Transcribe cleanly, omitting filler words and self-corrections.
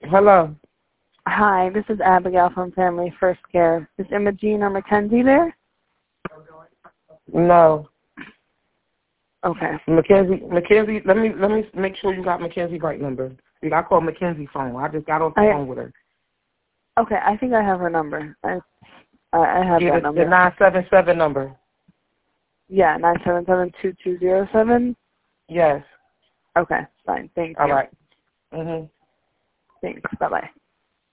Hello. Hi, this is Abigail from Family First Care. Is Imogene or Mackenzie there? No. Okay. Mackenzie, let me make sure you got Mackenzie's right number. I called Mackenzie's phone. I just got off the phone with her. Okay, I think I have her number. I have that number. The 977 number. Yeah, 977-2207. Yes. Okay, fine. Thank you. All right. Mhm. Thanks. Bye-bye.